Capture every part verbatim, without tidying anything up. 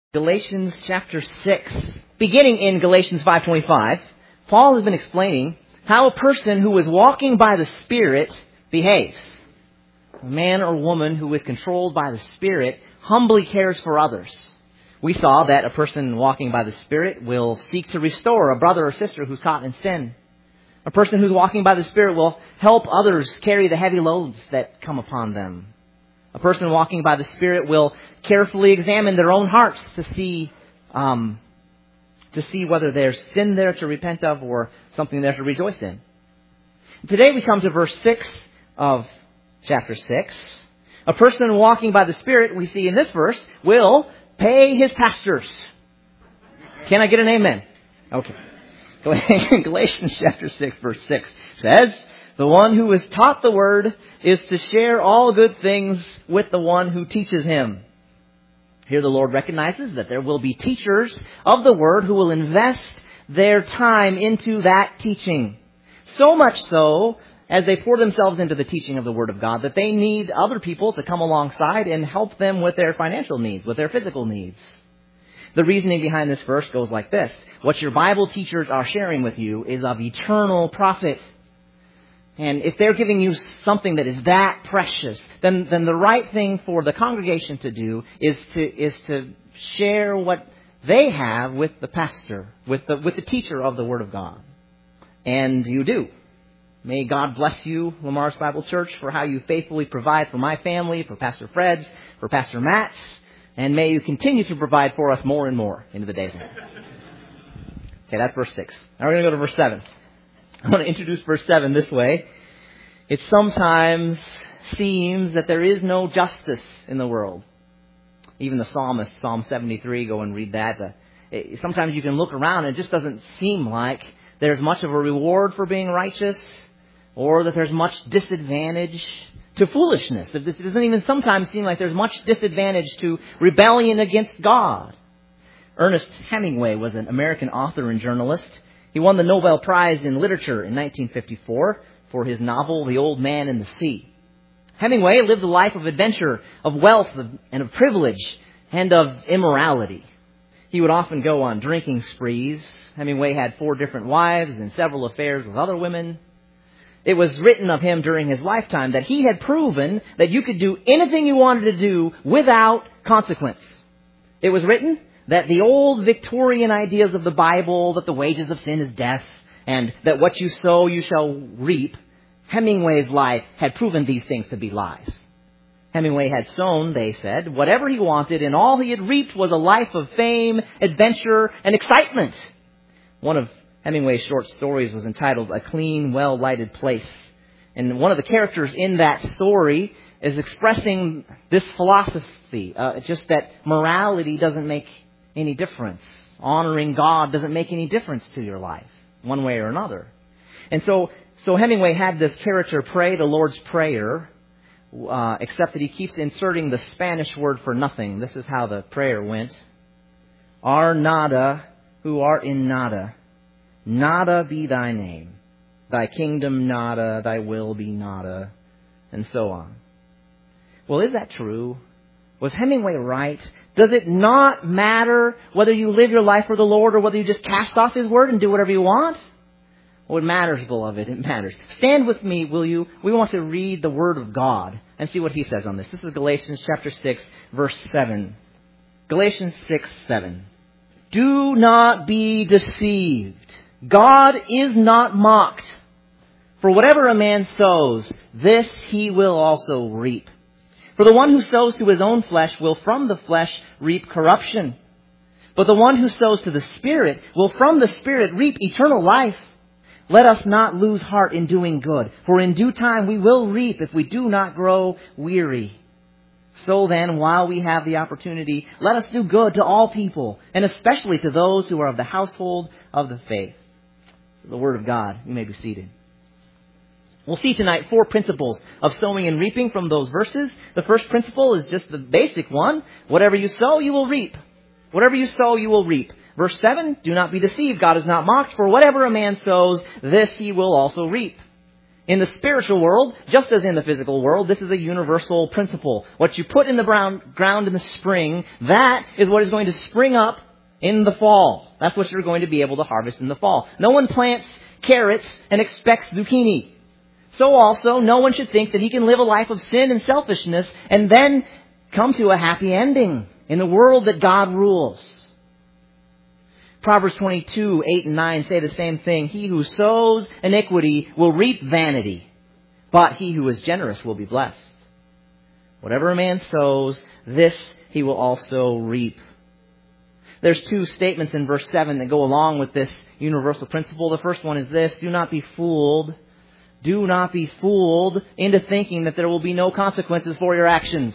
Galatians chapter six. Beginning in Galatians five twenty-five, Paul has been explaining how a person who is walking by the Spirit behaves. A man or woman who is controlled by the Spirit humbly cares for others. We saw that a person walking by the Spirit will seek to restore a brother or sister who's caught in sin. A person who's walking by the Spirit will help others carry the heavy loads that come upon them. A person walking by the Spirit will carefully examine their own hearts to see um, to see whether there's sin there to repent of or something there to rejoice in. Today we come to verse six of chapter six. A person walking by the Spirit, we see in this verse, will pay his pastors. Can I get an amen? Okay. Galatians chapter six, verse six says, "The one who is taught the word is to share all good things with the one who teaches him." Here the Lord recognizes that there will be teachers of the word who will invest their time into that teaching. So much so, as they pour themselves into the teaching of the word of God, that they need other people to come alongside and help them with their financial needs, with their physical needs. The reasoning behind this verse goes like this. What your Bible teachers are sharing with you is of eternal profit. And if they're giving you something that is that precious, then, then the right thing for the congregation to do is to is to share what they have with the pastor, with the with the teacher of the Word of God. And you do. May God bless you, Lamar's Bible Church, for how you faithfully provide for my family, for Pastor Fred's, for Pastor Matt's, and may you continue to provide for us more and more into the days ahead. Okay, that's verse six. Now we're going to go to verse seven. I want to introduce verse seven this way. It sometimes seems that there is no justice in the world. Even the psalmist, Psalm seventy-three, go and read that. Uh, it, sometimes you can look around and it just doesn't seem like there's much of a reward for being righteous or that there's much disadvantage to foolishness. It doesn't even sometimes seem like there's much disadvantage to rebellion against God. Ernest Hemingway was an American author and journalist. He won the Nobel Prize in Literature in nineteen fifty-four for his novel, The Old Man and the Sea. Hemingway lived a life of adventure, of wealth, and of privilege, and of immorality. He would often go on drinking sprees. Hemingway had four different wives and several affairs with other women. It was written of him during his lifetime that he had proven that you could do anything you wanted to do without consequence. It was written that the old Victorian ideas of the Bible, that the wages of sin is death, and that what you sow you shall reap, Hemingway's life had proven these things to be lies. Hemingway had sown, they said, whatever he wanted, and all he had reaped was a life of fame, adventure, and excitement. One of Hemingway's short stories was entitled A Clean, Well-Lighted Place. And one of the characters in that story is expressing this philosophy, uh, just that morality doesn't make any difference. Honoring God doesn't make any difference to your life, one way or another. And so, so Hemingway had this character pray the Lord's Prayer, uh, except that he keeps inserting the Spanish word for nothing. This is how the prayer went. Ar nada, who art in nada. Nada be thy name. Thy kingdom nada, thy will be nada, and so on. Well, is that true? Was Hemingway right? Does it not matter whether you live your life for the Lord or whether you just cast off His Word and do whatever you want? Well, it matters, beloved. It matters. Stand with me, will you? We want to read the Word of God and see what He says on this. This is Galatians chapter six, verse seven. Galatians six, seven. Do not be deceived. God is not mocked. For whatever a man sows, this he will also reap. For the one who sows to his own flesh will from the flesh reap corruption. But the one who sows to the Spirit will from the Spirit reap eternal life. Let us not lose heart in doing good, for in due time we will reap if we do not grow weary. So then, while we have the opportunity, let us do good to all people, and especially to those who are of the household of the faith. The Word of God. You may be seated. We'll see tonight four principles of sowing and reaping from those verses. The first principle is just the basic one. Whatever you sow, you will reap. Whatever you sow, you will reap. Verse seven, do not be deceived. God is not mocked. For whatever a man sows, this he will also reap. In the spiritual world, just as in the physical world, this is a universal principle. What you put in the brown, ground in the spring, that is what is going to spring up in the fall. That's what you're going to be able to harvest in the fall. No one plants carrots and expects zucchini. So also, no one should think that he can live a life of sin and selfishness and then come to a happy ending in the world that God rules. Proverbs twenty-two, eight and nine say the same thing. He who sows iniquity will reap vanity, but he who is generous will be blessed. Whatever a man sows, this he will also reap. There's two statements in verse seven that go along with this universal principle. The first one is this: do not be fooled. Do not be fooled into thinking that there will be no consequences for your actions.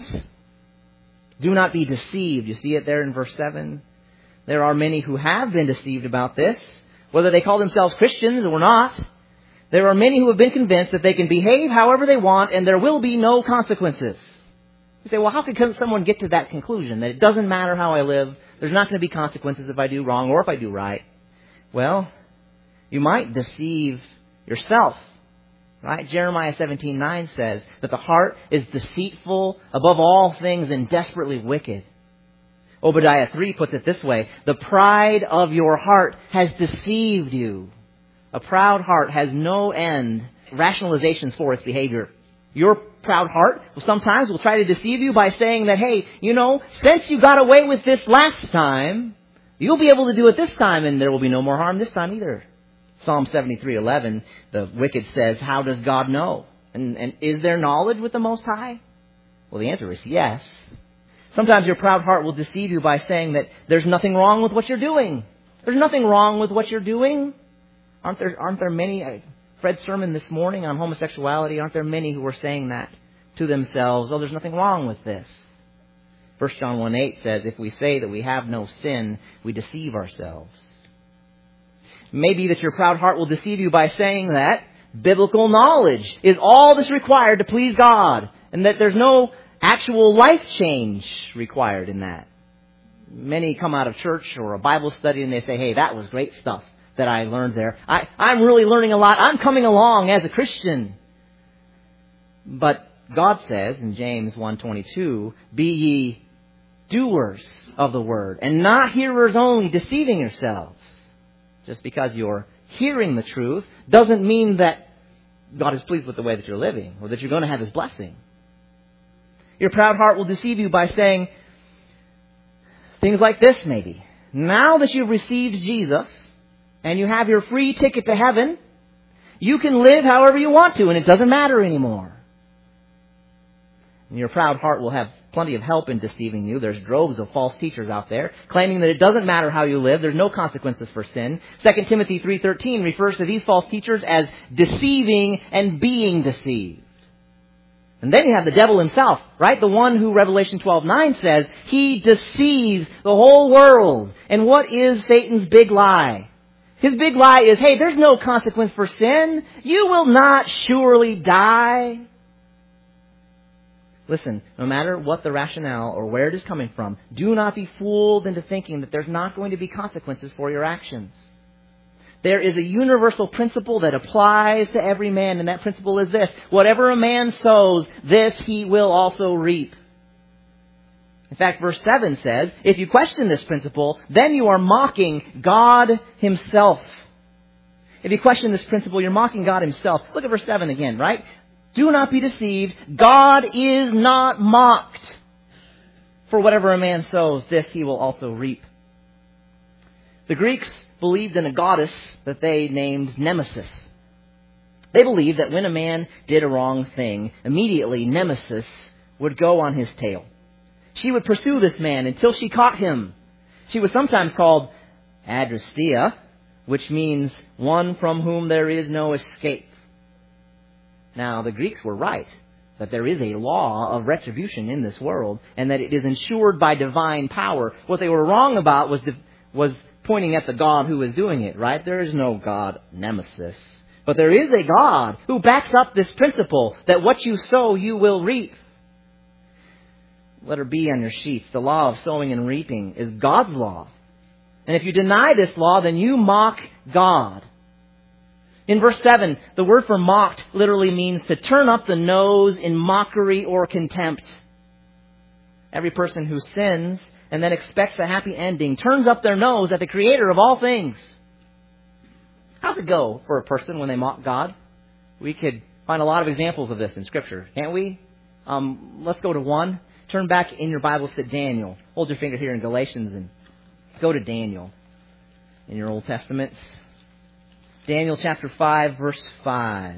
Do not be deceived. You see it there in verse seven? There are many who have been deceived about this, whether they call themselves Christians or not. There are many who have been convinced that they can behave however they want and there will be no consequences. You say, well, how could someone get to that conclusion, that it doesn't matter how I live, there's not going to be consequences if I do wrong or if I do right? Well, you might deceive yourself. Right? Jeremiah seventeen nine says that the heart is deceitful above all things and desperately wicked. Obadiah three puts it this way: the pride of your heart has deceived you. A proud heart has no end rationalizations for its behavior. Your proud heart sometimes will try to deceive you by saying that, hey, you know, since you got away with this last time, you'll be able to do it this time and there will be no more harm this time either. Psalm seventy-three eleven, the wicked says, how does God know? And, and is there knowledge with the Most High? Well, the answer is yes. Sometimes your proud heart will deceive you by saying that there's nothing wrong with what you're doing. There's nothing wrong with what you're doing. Aren't there, aren't there many, I, Fred's sermon this morning on homosexuality, aren't there many who are saying that to themselves? Oh, there's nothing wrong with this. First John one eight says, if we say that we have no sin, we deceive ourselves. Maybe that your proud heart will deceive you by saying that biblical knowledge is all that's required to please God, and that there's no actual life change required in that. Many come out of church or a Bible study and they say, hey, that was great stuff that I learned there. I, I'm really learning a lot. I'm coming along as a Christian. But God says in James one twenty-two, be ye doers of the word and not hearers only, deceiving yourselves. Just because you're hearing the truth doesn't mean that God is pleased with the way that you're living or that you're going to have His blessing. Your proud heart will deceive you by saying things like this maybe. Now that you've received Jesus and you have your free ticket to heaven, you can live however you want to and it doesn't matter anymore. And your proud heart will have plenty of help in deceiving you. There's droves of false teachers out there claiming that it doesn't matter how you live. There's no consequences for sin. Second Timothy three thirteen refers to these false teachers as deceiving and being deceived. And then you have the devil himself, right? The one who Revelation twelve nine says, he deceives the whole world. And what is Satan's big lie? His big lie is, hey, there's no consequence for sin. You will not surely die. Listen, no matter what the rationale or where it is coming from, do not be fooled into thinking that there's not going to be consequences for your actions. There is a universal principle that applies to every man, and that principle is this: whatever a man sows, this he will also reap. In fact, verse seven says, if you question this principle, then you are mocking God Himself. If you question this principle, you're mocking God Himself. Look at verse seven again, right? Do not be deceived. God is not mocked. For whatever a man sows, this he will also reap. The Greeks believed in a goddess that they named Nemesis. They believed that when a man did a wrong thing, immediately Nemesis would go on his tail. She would pursue this man until she caught him. She was sometimes called Adresteia, which means one from whom there is no escape. Now, the Greeks were right that there is a law of retribution in this world and that it is ensured by divine power. What they were wrong about was was pointing at the God who is doing it, right? There is no God Nemesis. But there is a God who backs up this principle that what you sow, you will reap. Letter B on your sheets. The law of sowing and reaping is God's law. And if you deny this law, then you mock God. In verse seven, the word for mocked literally means to turn up the nose in mockery or contempt. Every person who sins and then expects a happy ending turns up their nose at the Creator of all things. How's it go for a person when they mock God? We could find a lot of examples of this in Scripture, can't we? Um, let's go to one. Turn back in your Bibles to Daniel. Hold your finger here in Galatians and go to Daniel in your Old Testaments. Daniel chapter five, verse five.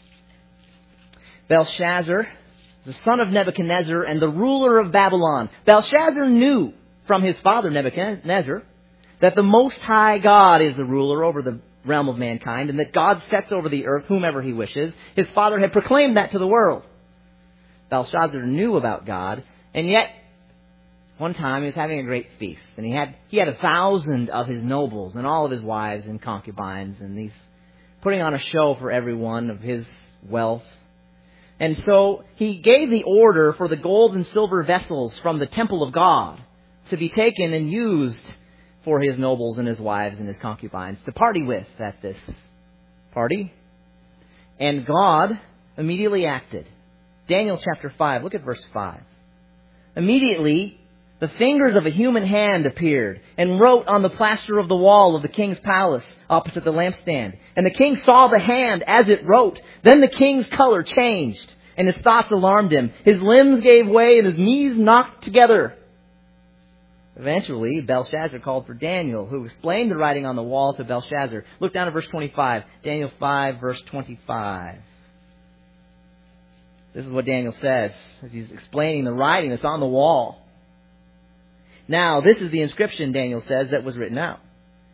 Belshazzar, the son of Nebuchadnezzar and the ruler of Babylon. Belshazzar knew from his father Nebuchadnezzar that the Most High God is the ruler over the realm of mankind and that God sets over the earth whomever he wishes. His father had proclaimed that to the world. Belshazzar knew about God, and yet one time he was having a great feast, and he had he had a thousand of his nobles and all of his wives and concubines, and he's putting on a show for everyone of his wealth. And so he gave the order for the gold and silver vessels from the temple of God to be taken and used for his nobles and his wives and his concubines to party with at this party. And God immediately acted. Daniel chapter five, look at verse five. Immediately, the fingers of a human hand appeared and wrote on the plaster of the wall of the king's palace opposite the lampstand. And the king saw the hand as it wrote. Then the king's color changed and his thoughts alarmed him. His limbs gave way and his knees knocked together. Eventually, Belshazzar called for Daniel, who explained the writing on the wall to Belshazzar. Look down at verse twenty-five. Daniel five, verse twenty-five. This is what Daniel says as he's explaining the writing that's on the wall. Now, this is the inscription, Daniel says, that was written out.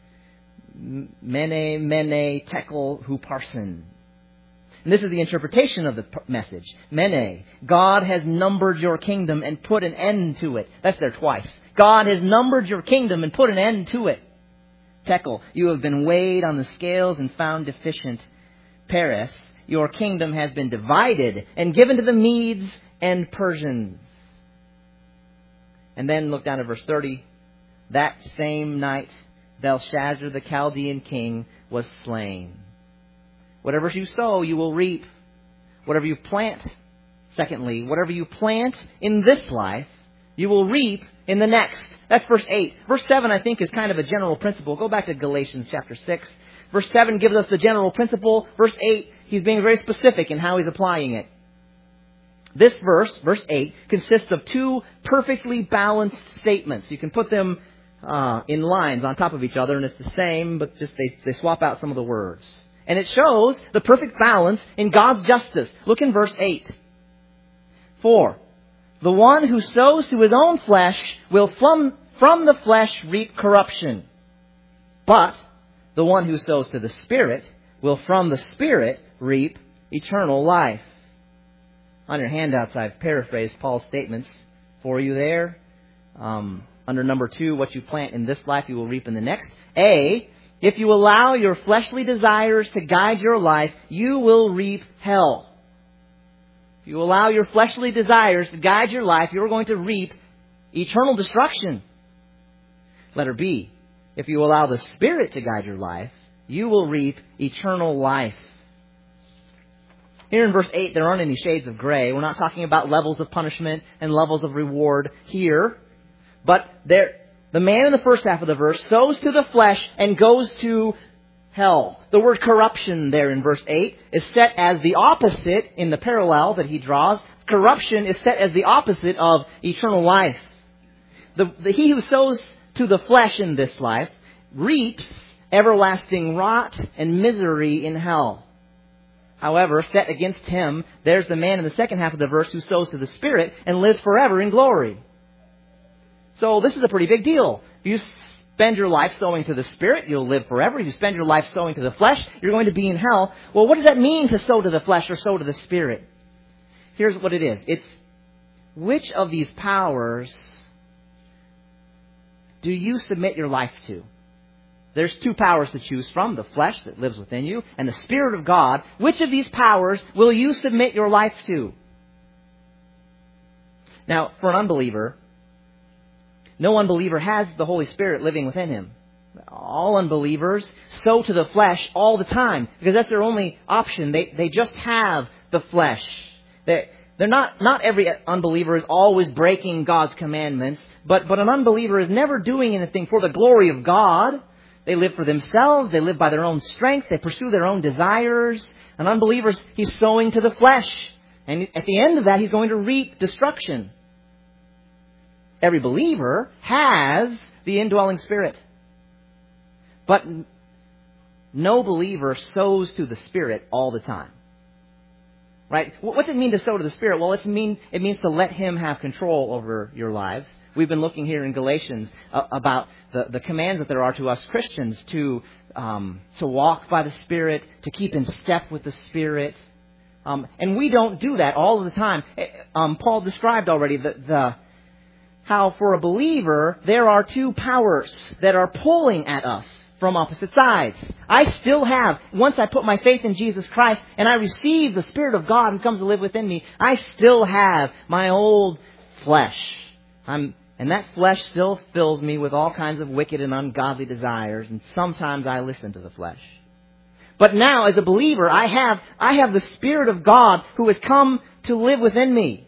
Mene, mene, tekel, huparsin. And this is the interpretation of the message. Mene, God has numbered your kingdom and put an end to it. That's there twice. God has numbered your kingdom and put an end to it. Tekel, you have been weighed on the scales and found deficient. Peres, your kingdom has been divided and given to the Medes and Persians. And then look down at verse thirty. That same night, Belshazzar, the Chaldean king, was slain. Whatever you sow, you will reap. Whatever you plant, secondly, whatever you plant in this life, you will reap in the next. That's verse eight. Verse seven, I think, is kind of a general principle. Go back to Galatians chapter six. Verse seven gives us the general principle. Verse eight, he's being very specific in how he's applying it. This verse, verse eight, consists of two perfectly balanced statements. You can put them uh, in lines on top of each other, and it's the same, but just they, they swap out some of the words. And it shows the perfect balance in God's justice. Look in verse eight. For the one who sows to his own flesh will from, from the flesh reap corruption. But the one who sows to the Spirit will from the Spirit reap eternal life. On your handouts, I've paraphrased Paul's statements for you there. Um, under number two, what you plant in this life, you will reap in the next. A, if you allow your fleshly desires to guide your life, you will reap hell. If you allow your fleshly desires to guide your life, you're going to reap eternal destruction. Letter B, if you allow the Spirit to guide your life, you will reap eternal life. Here in verse eight, there aren't any shades of gray. We're not talking about levels of punishment and levels of reward here. But there, the man in the first half of the verse sows to the flesh and goes to hell. The word corruption there in verse eight is set as the opposite in the parallel that he draws. Corruption is set as the opposite of eternal life. The, the, he who sows to the flesh in this life reaps everlasting rot and misery in hell. However, set against him, there's the man in the second half of the verse who sows to the Spirit and lives forever in glory. So this is a pretty big deal. If you spend your life sowing to the Spirit, you'll live forever. If you spend your life sowing to the flesh, you're going to be in hell. Well, what does that mean to sow to the flesh or sow to the Spirit? Here's what it is. It's which of these powers do you submit your life to? There's two powers to choose from, the flesh that lives within you and the Spirit of God. Which of these powers will you submit your life to? Now, for an unbeliever, no unbeliever has the Holy Spirit living within him. all unbelievers sow to the flesh all the time because that's their only option. They they just have the flesh. They they're not not every unbeliever is always breaking God's commandments, but but an unbeliever is never doing anything for the glory of God. They live for themselves. They live by their own strength. They pursue their own desires. An unbeliever, he's sowing to the flesh, and at the end of that, he's going to reap destruction. Every believer has the indwelling Spirit. But no believer sows to the Spirit all the time. Right? What's it mean to sow to the Spirit? Well, it's mean, it means to let Him have control over your lives. We've been looking here in Galatians uh, about the, the commands that there are to us Christians to um, to walk by the Spirit, to keep in step with the Spirit. Um, and we don't do that all of the time. Um, Paul described already the, the how for a believer there are two powers that are pulling at us from opposite sides. I still have, once I put my faith in Jesus Christ and I receive the Spirit of God who comes to live within me, I still have my old flesh. I'm, and that flesh still fills me with all kinds of wicked and ungodly desires, and sometimes I listen to the flesh. But now, as a believer, I have, I have the Spirit of God who has come to live within me.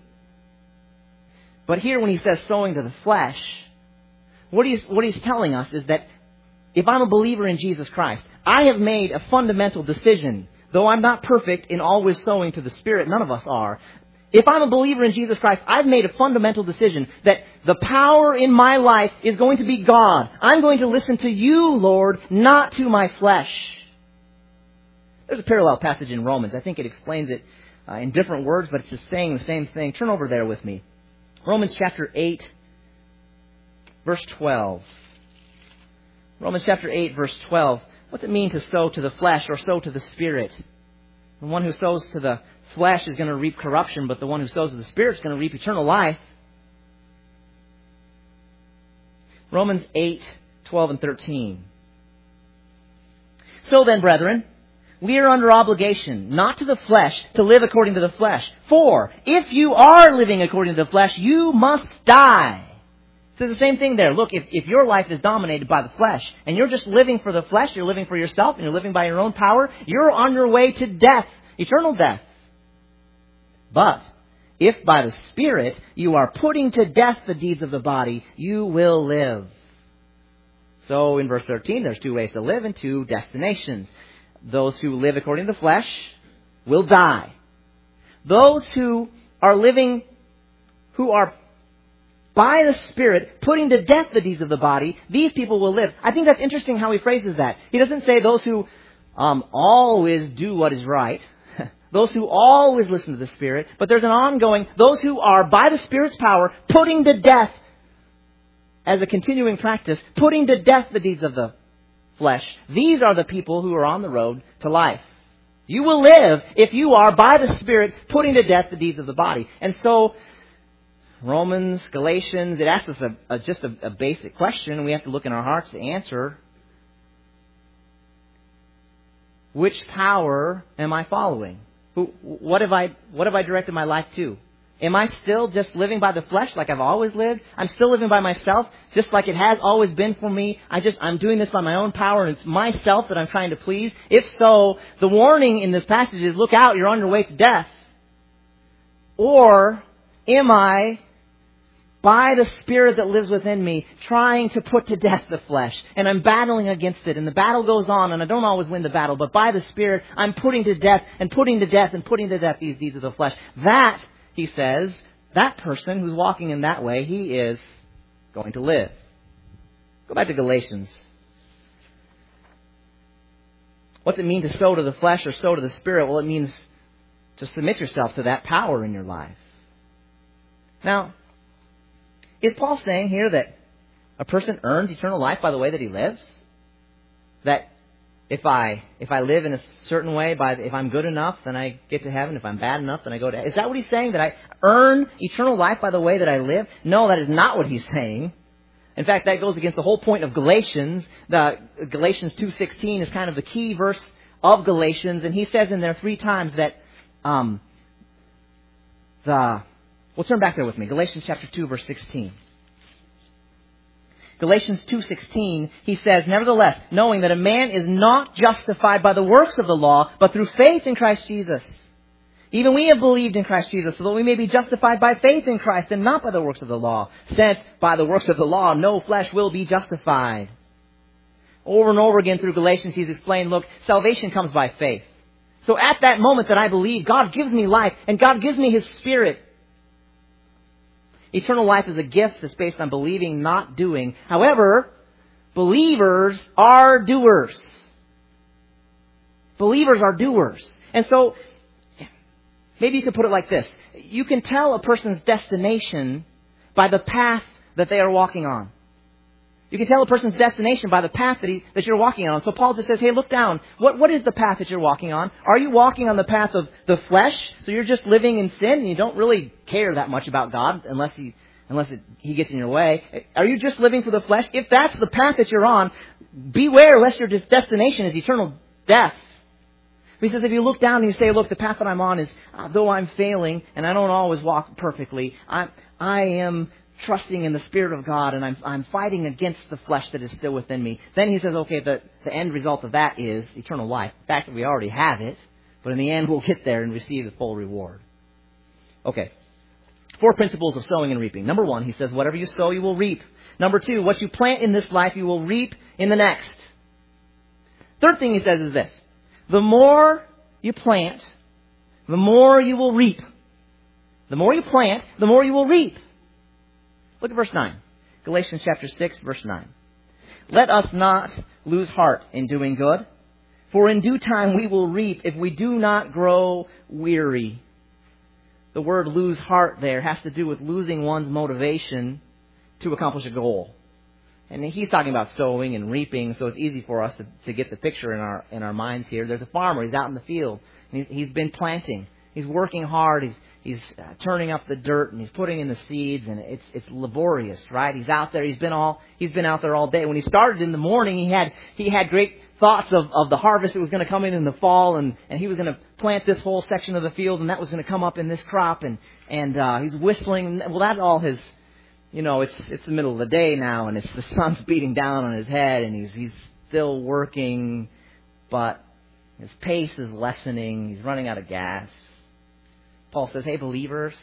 But here when he says sowing to the flesh, what he's, what he's telling us is that if I'm a believer in Jesus Christ, I have made a fundamental decision. Though I'm not perfect in always sowing to the Spirit, none of us are. If I'm a believer in Jesus Christ, I've made a fundamental decision that the power in my life is going to be God. I'm going to listen to you, Lord, not to my flesh. There's a parallel passage in Romans. I think it explains it uh, in different words, but it's just saying the same thing. Turn over there with me. Romans chapter eight, verse twelve. Romans chapter eight, verse twelve. What's it mean to sow to the flesh or sow to the Spirit? The one who sows to the flesh is going to reap corruption, but the one who sows to the Spirit is going to reap eternal life. Romans eight, twelve and thirteen. So then, brethren, we are under obligation, not to the flesh, to live according to the flesh. For if you are living according to the flesh, you must die. So it's the same thing there. Look, if, if your life is dominated by the flesh, and you're just living for the flesh, you're living for yourself, and you're living by your own power, you're on your way to death, eternal death. But if by the Spirit you are putting to death the deeds of the body, you will live. So in verse thirteen, there's two ways to live and two destinations. Those who live according to the flesh will die. Those who are living, who are by the Spirit putting to death the deeds of the body, these people will live. I think that's interesting how he phrases that. He doesn't say those who um, always do what is right, those who always listen to the Spirit, but there's an ongoing, those who are by the Spirit's power putting to death as a continuing practice, putting to death the deeds of the flesh. These are the people who are on the road to life. You will live if you are by the Spirit putting to death the deeds of the body. And so Romans, Galatians, it asks us a, a, just a, a basic question. We have to look in our hearts to answer. Which power am I following? Who, what have I, what have I directed my life to? Am I still just living by the flesh like I've always lived? I'm still living by myself just like it has always been for me. I just, I'm doing this by my own power and it's myself that I'm trying to please. If so, the warning in this passage is look out, you're on your way to death. Or am I, by the Spirit that lives within me, trying to put to death the flesh? And I'm battling against it. And the battle goes on. And I don't always win the battle. But by the Spirit, I'm putting to death and putting to death and putting to death these deeds of the flesh. That, he says, that person who's walking in that way, he is going to live. Go back to Galatians. What's it mean to sow to the flesh or sow to the Spirit? Well, it means to submit yourself to that power in your life. Now, is Paul saying here that a person earns eternal life by the way that he lives? That if I if I live in a certain way, by if I'm good enough, then I get to heaven. If I'm bad enough, then I go to heaven. Is that what he's saying? That I earn eternal life by the way that I live? No, that is not what he's saying. In fact, that goes against the whole point of Galatians. The Galatians two sixteen is kind of the key verse of Galatians, and he says in there three times that um, the Well, turn back there with me. Galatians chapter two, verse sixteen. Galatians two sixteen, he says, nevertheless, knowing that a man is not justified by the works of the law, but through faith in Christ Jesus. Even we have believed in Christ Jesus, so that we may be justified by faith in Christ and not by the works of the law. Since by the works of the law, no flesh will be justified. Over and over again through Galatians, he's explained, look, salvation comes by faith. So at that moment that I believe, God gives me life, and God gives me His Spirit. Eternal life is a gift that's based on believing, not doing. However, believers are doers. Believers are doers. And so, maybe you could put it like this. You can tell a person's destination by the path that they are walking on. You can tell a person's destination by the path that, he, that you're walking on. So Paul just says, hey, look down. What, what is the path that you're walking on? Are you walking on the path of the flesh? So you're just living in sin and you don't really care that much about God unless he, unless it, he gets in your way. Are you just living for the flesh? If that's the path that you're on, beware lest your destination is eternal death. He says, if you look down and you say, look, the path that I'm on is, uh, though I'm failing and I don't always walk perfectly, I, I am trusting in the Spirit of God, and I'm, I'm fighting against the flesh that is still within me. Then he says, okay, the, the end result of that is eternal life. In fact, we already have it, but in the end we'll get there and receive the full reward. Okay. Four principles of sowing and reaping. Number one, he says, whatever you sow, you will reap. Number two, what you plant in this life, you will reap in the next. Third thing he says is this. The more you plant, the more you will reap. The more you plant, the more you will reap. Look at verse nine. Galatians chapter six, verse nine. Let us not lose heart in doing good, for in due time we will reap if we do not grow weary. The word lose heart there has to do with losing one's motivation to accomplish a goal. And he's talking about sowing and reaping, so it's easy for us to, to get the picture in our in our minds here. There's a farmer. He's out in the field. And he's, he's been planting. He's working hard. He's He's turning up the dirt and he's putting in the seeds, and it's it's laborious, right? He's out there. He's been all he's been out there all day. When he started in the morning, he had he had great thoughts of, of the harvest that was going to come in in the fall, and, and he was going to plant this whole section of the field, and that was going to come up in this crop, and and uh, he's whistling. Well, that all his, you know, it's it's the middle of the day now, and it's the sun's beating down on his head, and he's he's still working, but his pace is lessening. He's running out of gas. Paul says, hey, believers,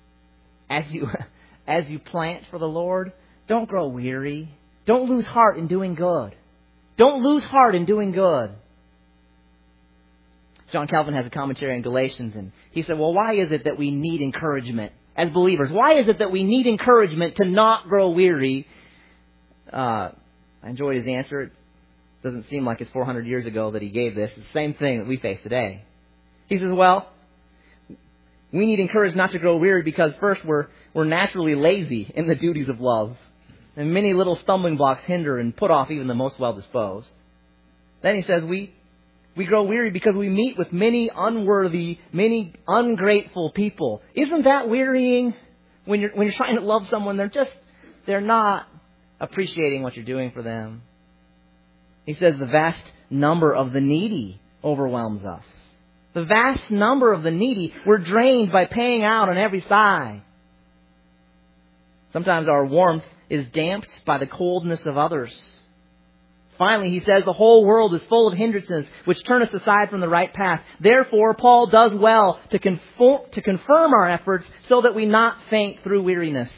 as you as you plant for the Lord, don't grow weary. Don't lose heart in doing good. Don't lose heart in doing good. John Calvin has a commentary on Galatians, and he said, well, why is it that we need encouragement as believers? Why is it that we need encouragement to not grow weary? Uh, I enjoyed his answer. It doesn't seem like it's four hundred years ago that he gave this. It's the same thing that we face today. He says, well, we need encouragement not to grow weary because first we're we're naturally lazy in the duties of love. And many little stumbling blocks hinder and put off even the most well-disposed. Then he says we we grow weary because we meet with many unworthy, many ungrateful people. Isn't that wearying? When you're when you're trying to love someone, they're just they're not appreciating what you're doing for them. He says the vast number of the needy overwhelms us. The vast number of the needy, we're drained by paying out on every side. Sometimes our warmth is damped by the coldness of others. Finally, he says the whole world is full of hindrances which turn us aside from the right path. Therefore, Paul does well to conform, to confirm our efforts so that we not faint through weariness.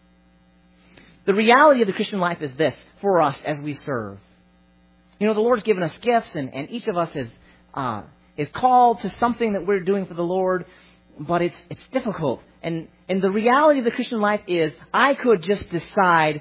The reality of the Christian life is this for us as we serve. You know, the Lord's given us gifts, and, and each of us is... Uh, is called to something that we're doing for the Lord, but it's it's difficult. And and the reality of the Christian life is I could just decide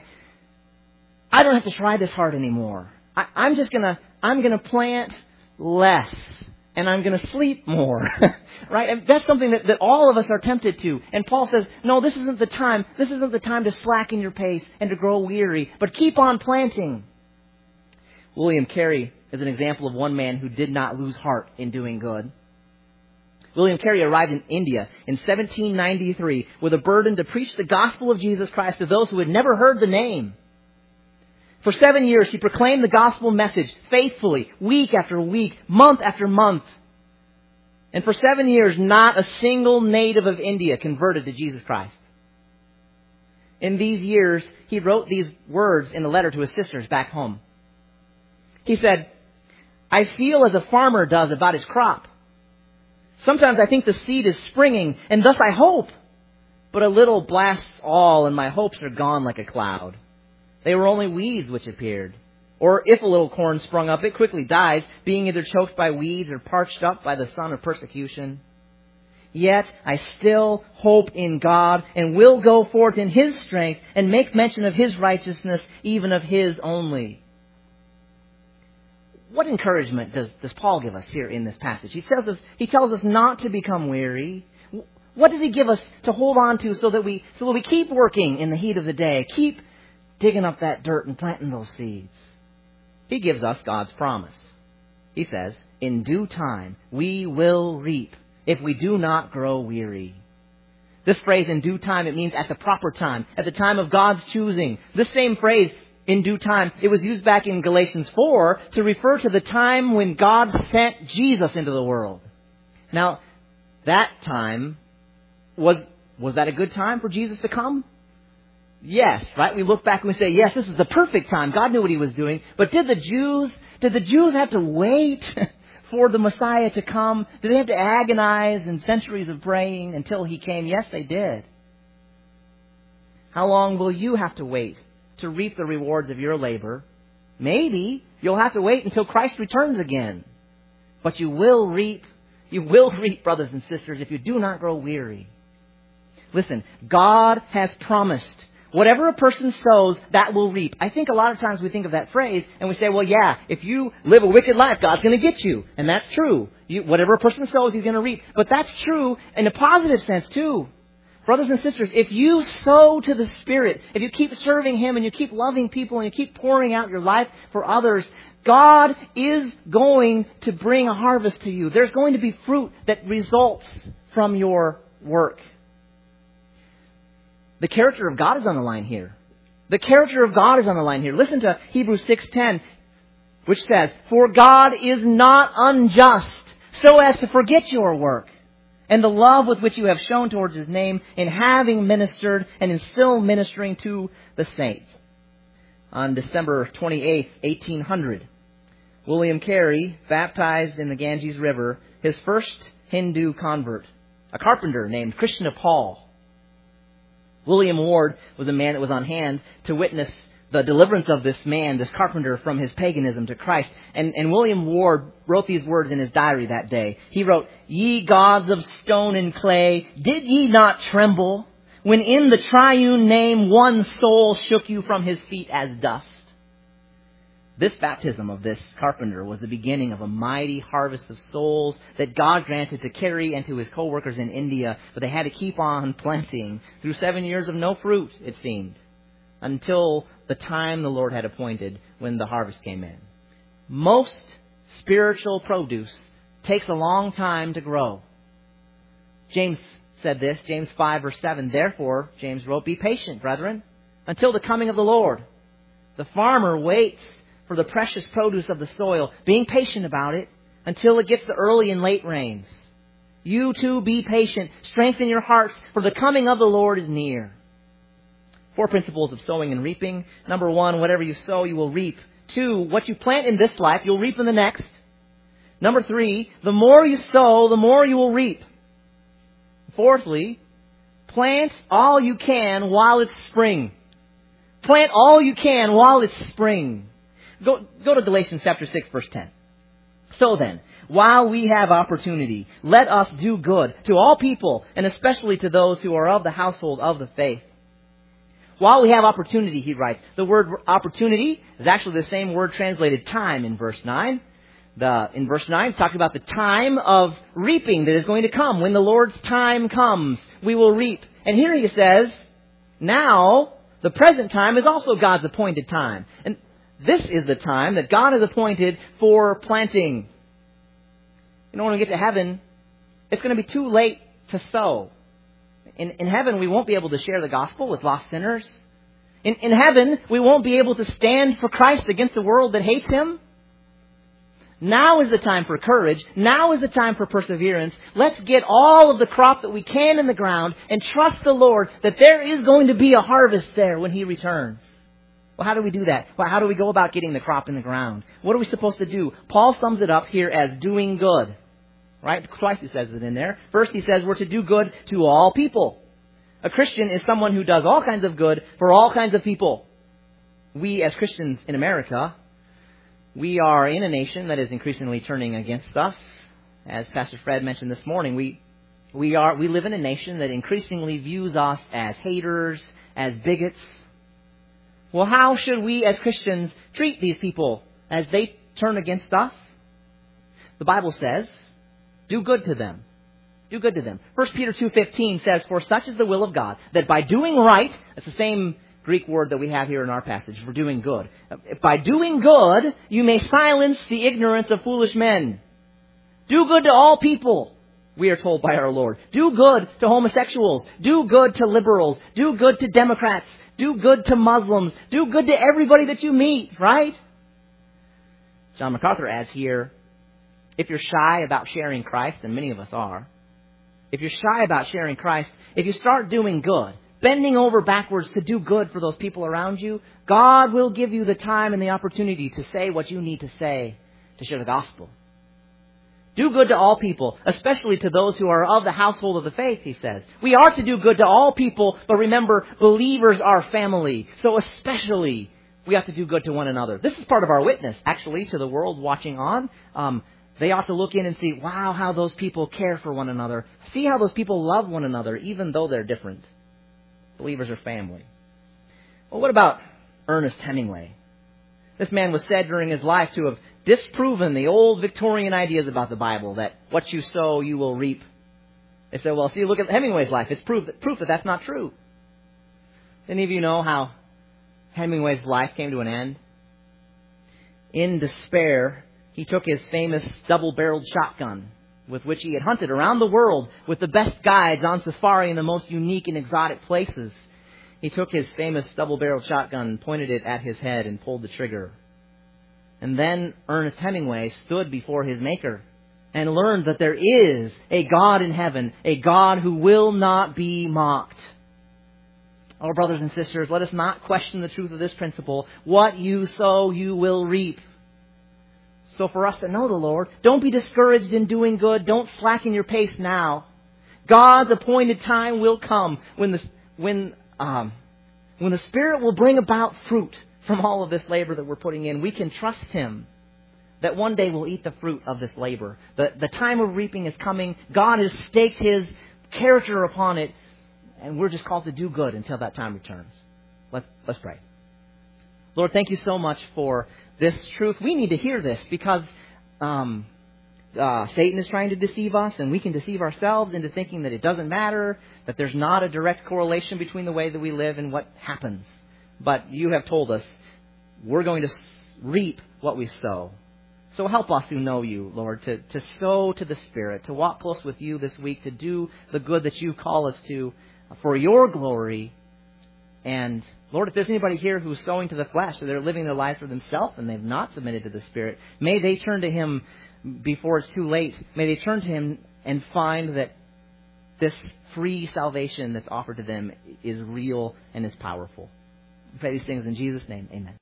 I don't have to try this hard anymore. I, I'm just gonna I'm gonna plant less and I'm gonna sleep more. Right? And that's something that, that all of us are tempted to. And Paul says, no, this isn't the time. This isn't the time to slacken your pace and to grow weary, but keep on planting. William Carey is an example of one man who did not lose heart in doing good. William Carey arrived in India in seventeen ninety-three with a burden to preach the gospel of Jesus Christ to those who had never heard the name. For seven years, he proclaimed the gospel message faithfully, week after week, month after month. And for seven years, not a single native of India converted to Jesus Christ. in these years, he wrote these words in a letter to his sisters back home. He said, I feel as a farmer does about his crop. Sometimes I think the seed is springing, and thus I hope. But a little blasts all, and my hopes are gone like a cloud. They were only weeds which appeared. Or if a little corn sprung up, it quickly dies, being either choked by weeds or parched up by the sun of persecution. Yet I still hope in God, and will go forth in His strength, and make mention of His righteousness, even of His only. What encouragement does, does Paul give us here in this passage? He tells us, he tells us not to become weary. What does he give us to hold on to so that we so that we keep working in the heat of the day, keep digging up that dirt and planting those seeds? He gives us God's promise. He says, in due time we will reap if we do not grow weary. This phrase, in due time, it means at the proper time, at the time of God's choosing. This same phrase, in due time, it was used back in Galatians four to refer to the time when God sent Jesus into the world. Now, that time, was was that a good time for Jesus to come? Yes, right? We look back and we say, yes, this is the perfect time. God knew what He was doing. But did the Jews, did the Jews have to wait for the Messiah to come? Did they have to agonize in centuries of praying until He came? Yes, they did. How long will you have to wait to reap the rewards of your labor? Maybe you'll have to wait until Christ returns again. But you will reap, you will reap, brothers and sisters, if you do not grow weary. Listen, God has promised whatever a person sows, that will reap. I think a lot of times we think of that phrase and we say, well, yeah, if you live a wicked life, God's going to get you. And that's true. You, whatever a person sows, he's going to reap. But that's true in a positive sense too. Brothers and sisters, if you sow to the Spirit, if you keep serving Him and you keep loving people and you keep pouring out your life for others, God is going to bring a harvest to you. There's going to be fruit that results from your work. The character of God is on the line here. The character of God is on the line here. Listen to Hebrews six ten, which says, for God is not unjust so as to forget your work and the love with which you have shown towards His name in having ministered and in still ministering to the saints. On December twenty-eighth, eighteen hundred, William Carey baptized in the Ganges River his first Hindu convert, a carpenter named Krishna Paul. William Ward was a man that was on hand to witness the deliverance of this man, this carpenter, from his paganism to Christ. And, and William Ward wrote these words in his diary that day. He wrote, ye gods of stone and clay, did ye not tremble when in the triune name one soul shook you from his feet as dust? This baptism of this carpenter was the beginning of a mighty harvest of souls that God granted to Carey and to his co-workers in India, but they had to keep on planting through seven years of no fruit, it seemed, until the time the Lord had appointed when the harvest came in. Most spiritual produce takes a long time to grow. James said this, James five verse seven, therefore, James wrote, be patient, brethren, until the coming of the Lord. The farmer waits for the precious produce of the soil, being patient about it until it gets the early and late rains. You too be patient. Strengthen your hearts, for the coming of the Lord is near. Four principles of sowing and reaping. Number one, whatever you sow, you will reap. Two, what you plant in this life, you'll reap in the next. Number three, the more you sow, the more you will reap. Fourthly, plant all you can while it's spring. Plant all you can while it's spring. Go, go to Galatians chapter six, verse ten. So then, while we have opportunity, let us do good to all people, and especially to those who are of the household of the faith. While we have opportunity, he writes. The word opportunity is actually the same word translated time in verse nine. The, in verse nine, it talks about the time of reaping that is going to come. When the Lord's time comes, we will reap. And here he says, now, the present time is also God's appointed time. And this is the time that God has appointed for planting. You know, when we get to heaven, it's going to be too late to sow. In, in heaven, we won't be able to share the gospel with lost sinners. In, in heaven, we won't be able to stand for Christ against the world that hates Him. Now is the time for courage. Now is the time for perseverance. Let's get all of the crop that we can in the ground and trust the Lord that there is going to be a harvest there when He returns. Well, how do we do that? Well, how do we go about getting the crop in the ground? What are we supposed to do? Paul sums it up here as doing good. Right? Twice he says it in there. First he says we're to do good to all people. A Christian is someone who does all kinds of good for all kinds of people. We as Christians in America, we are in a nation that is increasingly turning against us. As Pastor Fred mentioned this morning, we we are we live in a nation that increasingly views us as haters, as bigots. Well, how should we as Christians treat these people as they turn against us? The Bible says, do good to them. Do good to them. First Peter two fifteen says, for such is the will of God, that by doing right, that's the same Greek word that we have here in our passage for doing good. By doing good, you may silence the ignorance of foolish men. Do good to all people, we are told by our Lord. Do good to homosexuals. Do good to liberals. Do good to Democrats. Do good to Muslims. Do good to everybody that you meet, right? John MacArthur adds here, if you're shy about sharing Christ, and many of us are, if you're shy about sharing Christ, if you start doing good, bending over backwards to do good for those people around you, God will give you the time and the opportunity to say what you need to say to share the gospel. Do good to all people, especially to those who are of the household of the faith, he says. We are to do good to all people, but remember, believers are family. So especially, we have to do good to one another. This is part of our witness, actually, to the world watching on. Um, they ought to look in and see, wow, how those people care for one another. See how those people love one another, even though they're different. Believers are family. Well, what about Ernest Hemingway? This man was said during his life to have disproven the old Victorian ideas about the Bible, that what you sow, you will reap. They said, well, see, look at Hemingway's life. It's proof that, proof that that's not true. Any of you know how Hemingway's life came to an end? In despair, he took his famous double-barreled shotgun with which he had hunted around the world with the best guides on safari in the most unique and exotic places. He took his famous double-barreled shotgun and pointed it at his head and pulled the trigger. And then Ernest Hemingway stood before his Maker and learned that there is a God in heaven, a God who will not be mocked. Oh, brothers and sisters, let us not question the truth of this principle. What you sow, you will reap. So for us to know the Lord, don't be discouraged in doing good. Don't slacken your pace now. God's appointed time will come when the when um, when the Spirit will bring about fruit from all of this labor that we're putting in. We can trust Him that one day we'll eat the fruit of this labor. The, the time of reaping is coming. God has staked His character upon it, and we're just called to do good until that time returns. Let's let's pray. Lord, thank you so much for this truth. We need to hear this because um, uh, Satan is trying to deceive us, and we can deceive ourselves into thinking that it doesn't matter, that there's not a direct correlation between the way that we live and what happens. But you have told us we're going to reap what we sow. So help us who know you, Lord, to, to sow to the Spirit, to walk close with you this week, to do the good that you call us to for your glory. And Lord, if there's anybody here who's sowing to the flesh, so they're living their life for themselves and they've not submitted to the Spirit, may they turn to Him before it's too late. May they turn to Him and find that this free salvation that's offered to them is real and is powerful. We pray these things in Jesus' name. Amen.